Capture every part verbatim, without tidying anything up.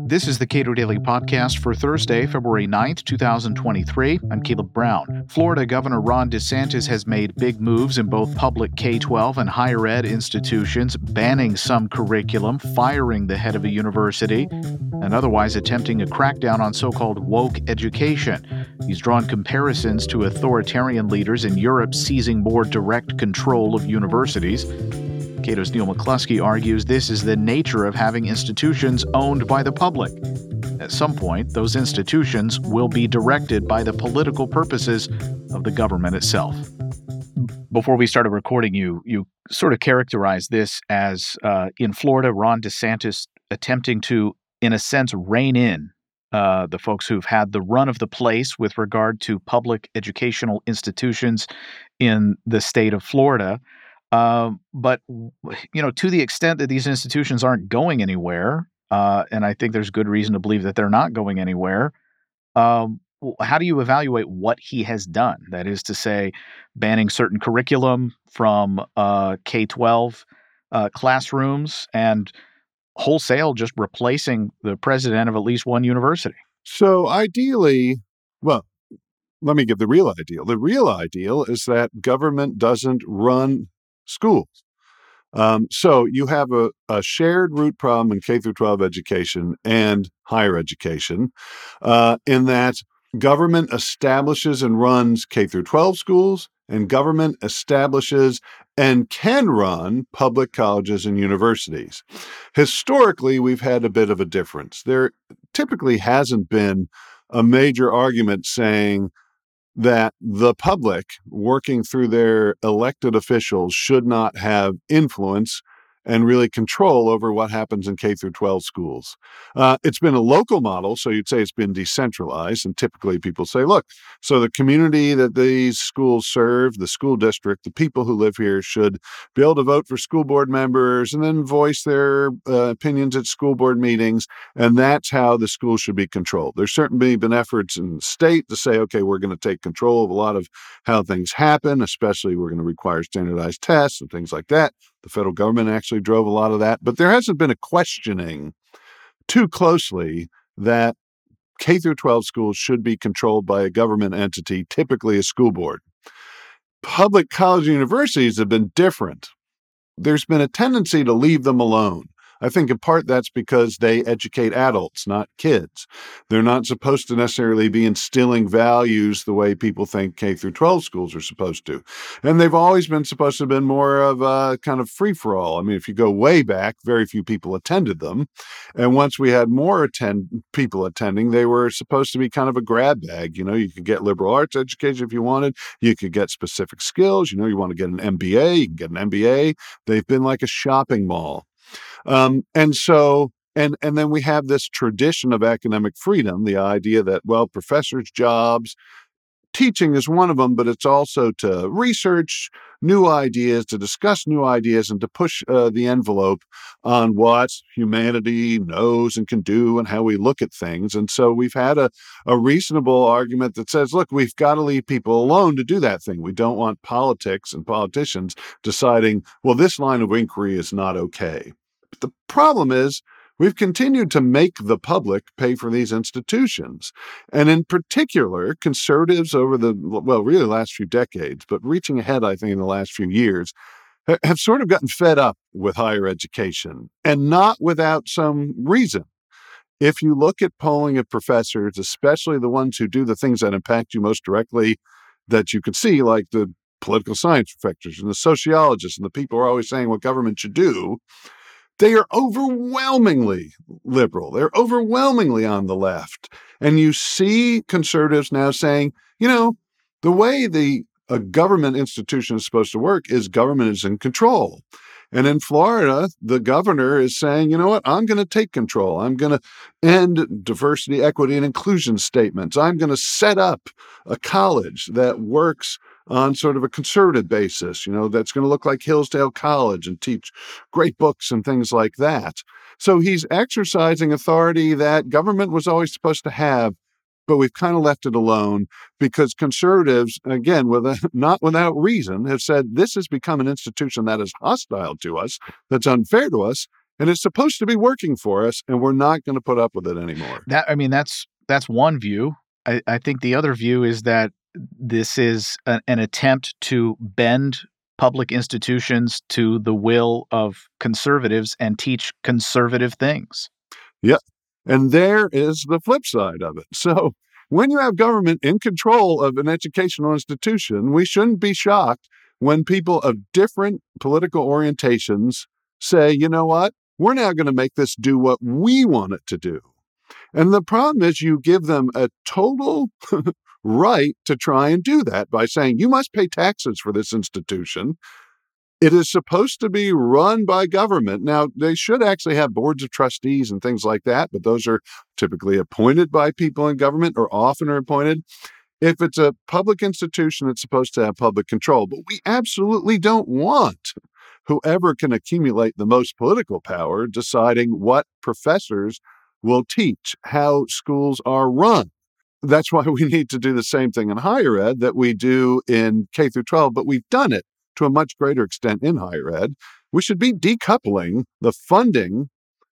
This is the Cato Daily Podcast for Thursday, February ninth, twenty twenty-three. I'm Caleb Brown. Florida Governor Ron DeSantis has made big moves in both public K twelve and higher ed institutions, banning some curriculum, firing the head of a university, and otherwise attempting a crackdown on so-called woke education. He's drawn comparisons to authoritarian leaders in Europe seizing more direct control of universities. Cato's Neil McCluskey argues this is the nature of having institutions owned by the public. At some point, those institutions will be directed by the political purposes of the government itself. Before we started recording, you you sort of characterized this as, uh, in Florida, Ron DeSantis attempting to, in a sense, rein in uh, the folks who've had the run of the place with regard to public educational institutions in the state of Florida. Uh, but, you know, to the extent that these institutions aren't going anywhere, uh, and I think there's good reason to believe that they're not going anywhere, um, how do you evaluate what he has done? That is to say, banning certain curriculum from uh, K twelve uh, classrooms and wholesale just replacing the president of at least one university. So ideally, well, let me give the real ideal. The real ideal is that government doesn't run schools. Um, so you have a, a shared root problem in K through twelve education and higher education, uh, in that government establishes and runs K through twelve schools, and government establishes and can run public colleges and universities. Historically, we've had a bit of a difference. There typically hasn't been a major argument saying that the public working through their elected officials should not have influence and really control over what happens in K through twelve schools. Uh, it's been a local model, so you'd say it's been decentralized. And typically people say, look, so the community that these schools serve, the school district, the people who live here should be able to vote for school board members and then voice their uh, opinions at school board meetings. And that's how the school should be controlled. There's certainly been efforts in the state to say, okay, we're going to take control of a lot of how things happen, especially we're going to require standardized tests and things like that. The federal government actually drove a lot of that, but there hasn't been a questioning too closely that K through twelve schools should be controlled by a government entity, typically a school board. Public college universities have been different. There's been a tendency to leave them alone. I think in part that's because they educate adults, not kids. They're not supposed to necessarily be instilling values the way people think K through twelve schools are supposed to. And they've always been supposed to have been more of a kind of free-for-all. I mean, if you go way back, very few people attended them. And once we had more attend people attending, they were supposed to be kind of a grab bag. You know, you could get liberal arts education if you wanted. You could get specific skills. You know, you want to get an M B A, you can get an M B A. They've been like a shopping mall. Um, and so, and, and then we have this tradition of academic freedom, the idea that, well, professors' jobs, teaching is one of them, but it's also to research new ideas, to discuss new ideas, and to push uh, the envelope on what humanity knows and can do and how we look at things. And so we've had a, a reasonable argument that says, look, we've got to leave people alone to do that thing. We don't want politics and politicians deciding, well, this line of inquiry is not okay. But the problem is we've continued to make the public pay for these institutions. And in particular, conservatives over the, well, really last few decades, but reaching ahead, I think, in the last few years, have sort of gotten fed up with higher education, and not without some reason. If you look at polling of professors, especially the ones who do the things that impact you most directly, that you could see, like the political science professors and the sociologists and the people who are always saying what government should do, they are overwhelmingly liberal. They're overwhelmingly on the left. And you see conservatives now saying, you know, the way the a government institution is supposed to work is government is in control. And in Florida, the governor is saying, you know what, I'm going to take control. I'm going to end diversity, equity, and inclusion statements. I'm going to set up a college that works on sort of a conservative basis, you know, that's going to look like Hillsdale College and teach great books and things like that. So he's exercising authority that government was always supposed to have, but we've kind of left it alone because conservatives, again, with a, not without reason, have said this has become an institution that is hostile to us, that's unfair to us, and it's supposed to be working for us, and we're not going to put up with it anymore. That I mean, that's that's one view. I, I think the other view is that this is a, an attempt to bend public institutions to the will of conservatives and teach conservative things. Yeah. And there is the flip side of it. So when you have government in control of an educational institution, we shouldn't be shocked when people of different political orientations say, you know what, we're now going to make this do what we want it to do. And the problem is you give them a total right to try and do that by saying, you must pay taxes for this institution. It is supposed to be run by government. Now, they should actually have boards of trustees and things like that, but those are typically appointed by people in government or often are appointed. If it's a public institution, it's supposed to have public control. But we absolutely don't want whoever can accumulate the most political power deciding what professors will teach, how schools are run. That's why we need to do the same thing in higher ed that we do in K through twelve, but we've done it to a much greater extent in higher ed. We should be decoupling the funding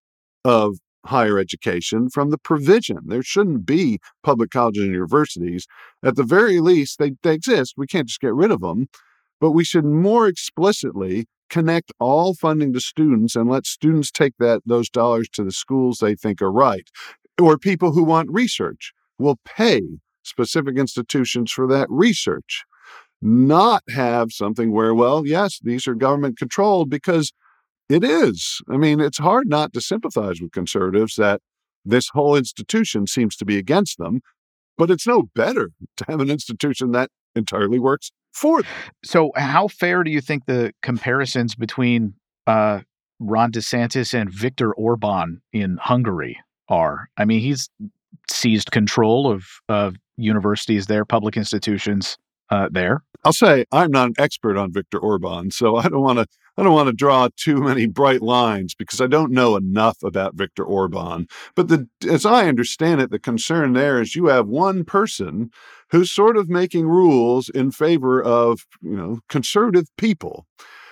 of higher education from the provision. There shouldn't be public colleges and universities. At the very least, they, they exist. We can't just get rid of them, but we should more explicitly connect all funding to students and let students take that those dollars to the schools they think are right. Or people who want research will pay specific institutions for that research. Not have something where, well, yes, these are government controlled, because it is. I mean, it's hard not to sympathize with conservatives that this whole institution seems to be against them, but it's no better to have an institution that entirely works for them. So how fair do you think the comparisons between uh, Ron DeSantis and Viktor Orban in Hungary are? I mean, he's seized control of, of universities there, public institutions uh, there. I'll say I'm not an expert on Viktor Orban, so I don't want to I don't want to draw too many bright lines because I don't know enough about Viktor Orban. But the, as I understand it, the concern there is you have one person who's sort of making rules in favor of, you know, conservative people.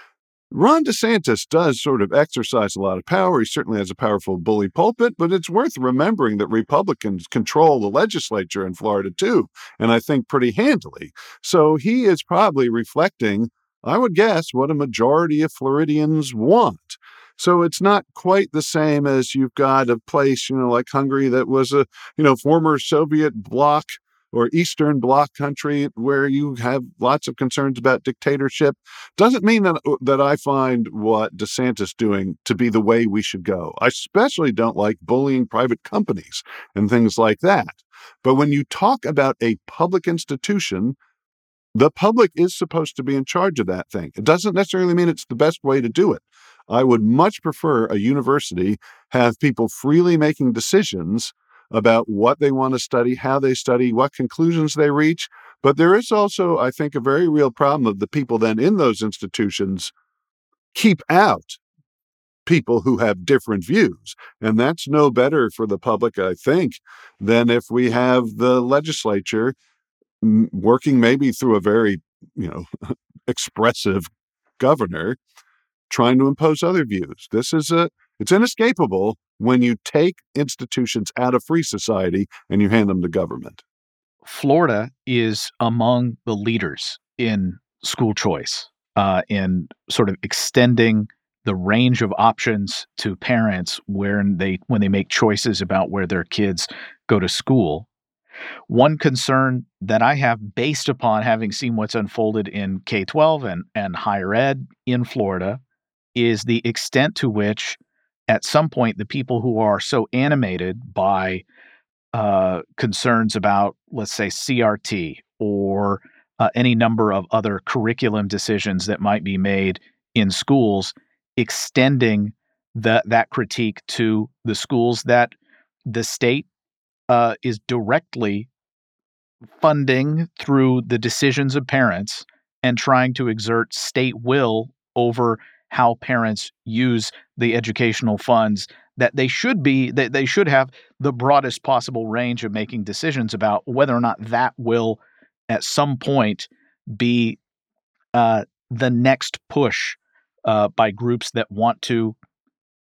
Ron DeSantis does sort of exercise a lot of power. He certainly has a powerful bully pulpit, but it's worth remembering that Republicans control the legislature in Florida too, and I think pretty handily. So he is probably reflecting, I would guess, what a majority of Floridians want. So it's not quite the same as you've got a place, you know, like Hungary that was a, you know, former Soviet bloc or Eastern Bloc country where you have lots of concerns about dictatorship. Doesn't mean that that I find what DeSantis doing to be the way we should go. I especially don't like bullying private companies and things like that. But when you talk about a public institution, the public is supposed to be in charge of that thing. It doesn't necessarily mean it's the best way to do it. I would much prefer a university have people freely making decisions about what they want to study, how they study, what conclusions they reach. But there is also, I think, a very real problem of the people then in those institutions keep out people who have different views. And that's no better for the public, I think, than if we have the legislature working maybe through a very, you know, expressive governor trying to impose other views. This is a, it's inescapable when you take institutions out of free society and you hand them to government. Florida is among the leaders in school choice, uh, in sort of extending the range of options to parents when they when they make choices about where their kids go to school. One concern that I have, based upon having seen what's unfolded in K twelve and, and higher ed in Florida, is the extent to which, at some point, the people who are so animated by uh, concerns about, let's say, C R T or uh, any number of other curriculum decisions that might be made in schools, extending the, that critique to the schools that the state uh, is directly funding through the decisions of parents and trying to exert state will over how parents use the educational funds that they should be, that they should have the broadest possible range of making decisions about whether or not that will at some point be uh, the next push uh, by groups that want to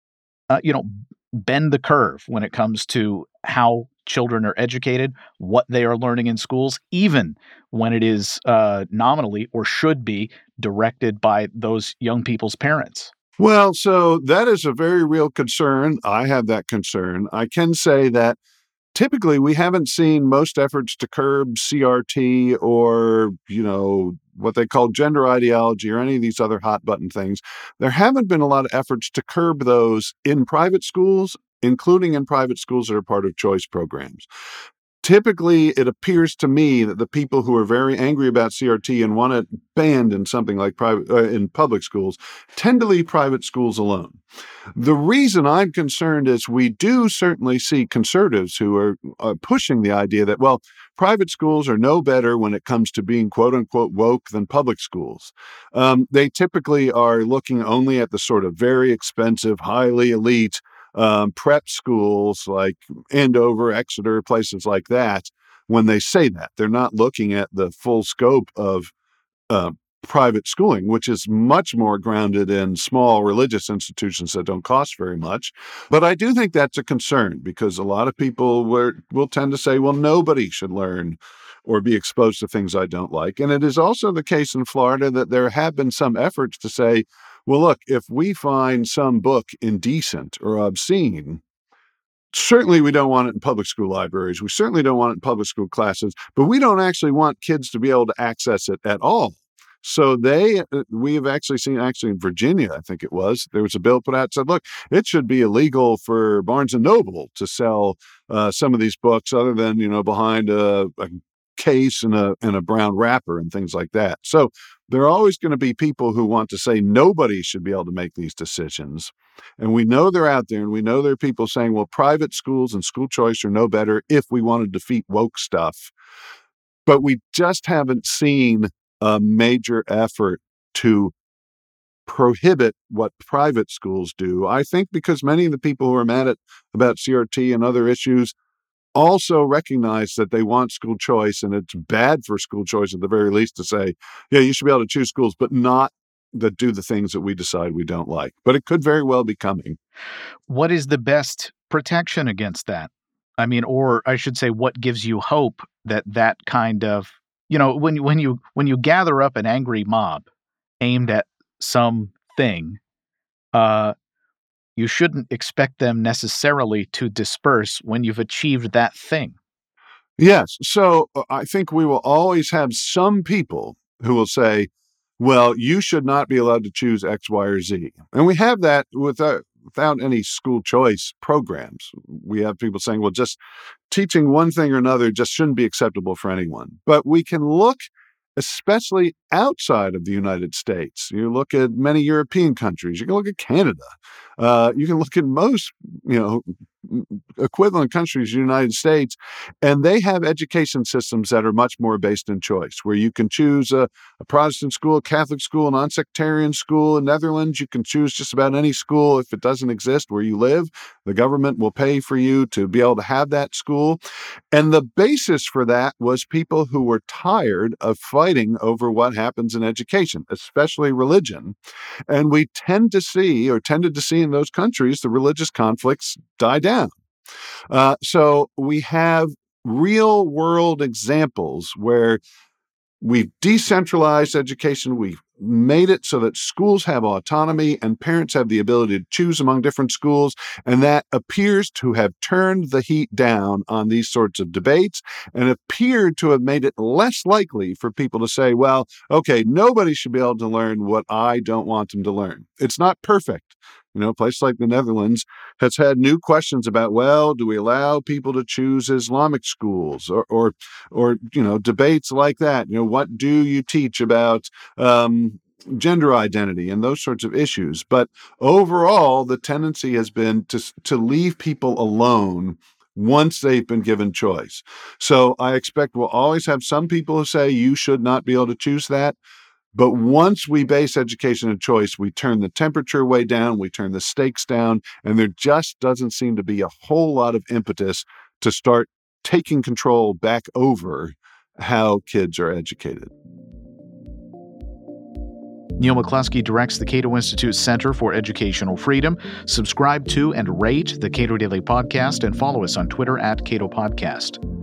uh, you know, bend the curve when it comes to how children are educated, what they are learning in schools, even when it is uh, nominally or should be directed by those young people's parents. Well, so that is a very real concern. I have that concern. I can say that typically we haven't seen most efforts to curb C R T or, you know, what they call gender ideology or any of these other hot button things. There haven't been a lot of efforts to curb those in private schools, including in private schools that are part of choice programs. Typically, it appears to me that the people who are very angry about C R T and want it banned in something like private uh, in public schools tend to leave private schools alone. The reason I'm concerned is we do certainly see conservatives who are uh, pushing the idea that, well, private schools are no better when it comes to being quote unquote woke than public schools. Um, they typically are looking only at the sort of very expensive, highly elite um, prep schools like Andover, Exeter, places like that. When they say that, they're not looking at the full scope of uh, private schooling, which is much more grounded in small religious institutions that don't cost very much. But I do think that's a concern because a lot of people were, will tend to say, well, nobody should learn or be exposed to things I don't like. And it is also the case in Florida that there have been some efforts to say, well, look, if we find some book indecent or obscene, certainly we don't want it in public school libraries. We certainly don't want it in public school classes, but we don't actually want kids to be able to access it at all. So they, uh, we have actually seen, actually in Virginia, I think it was, there was a bill put out that said, look, it should be illegal for Barnes and Noble to sell uh, some of these books other than, you know, behind a, a case and a, and a brown wrapper and things like that. So there are always going to be people who want to say nobody should be able to make these decisions. And we know they're out there, and we know there are people saying, well, private schools and school choice are no better if we want to defeat woke stuff. But we just haven't seen a major effort to prohibit what private schools do. I think because many of the people who are mad at about C R T and other issues also recognize that they want school choice, and it's bad for school choice at the very least to say, yeah, you should be able to choose schools, but not that do the things that we decide we don't like. But it could very well be coming. What is the best protection against that? I mean, or I should say, what gives you hope that that kind of, you know, when you when you when you gather up an angry mob aimed at something, uh, you shouldn't expect them necessarily to disperse when you've achieved that thing. Yes. So uh, I think we will always have some people who will say, well, you should not be allowed to choose X, Y, or Z. And we have that without, without any school choice programs. We have people saying, well, just teaching one thing or another just shouldn't be acceptable for anyone. But we can look, especially outside of the United States. You look at many European countries. You can look at Canada. Uh, you can look at most, you know, equivalent countries, the United States, and they have education systems that are much more based in choice, where you can choose a, a Protestant school, a Catholic school, a non-sectarian school. In Netherlands, you can choose just about any school if it doesn't exist where you live. The government will pay for you to be able to have that school. And the basis for that was people who were tired of fighting over what happens in education, especially religion. And we tend to see, or tended to see in those countries, the religious conflicts die down. Uh, so we have real world examples where we've decentralized education. We've made it so that schools have autonomy and parents have the ability to choose among different schools. And that appears to have turned the heat down on these sorts of debates and appeared to have made it less likely for people to say, well, okay, nobody should be able to learn what I don't want them to learn. It's not perfect. You know, a place like the Netherlands has had new questions about, well, do we allow people to choose Islamic schools or, or, or you know, debates like that? You know, what do you teach about um, gender identity and those sorts of issues? But overall, the tendency has been to, to leave people alone once they've been given choice. So I expect we'll always have some people who say you should not be able to choose that. But once we base education on choice, we turn the temperature way down, we turn the stakes down, and there just doesn't seem to be a whole lot of impetus to start taking control back over how kids are educated. Neil McCluskey directs the Cato Institute Center for Educational Freedom. Subscribe to and rate the Cato Daily Podcast and follow us on Twitter at Cato Podcast.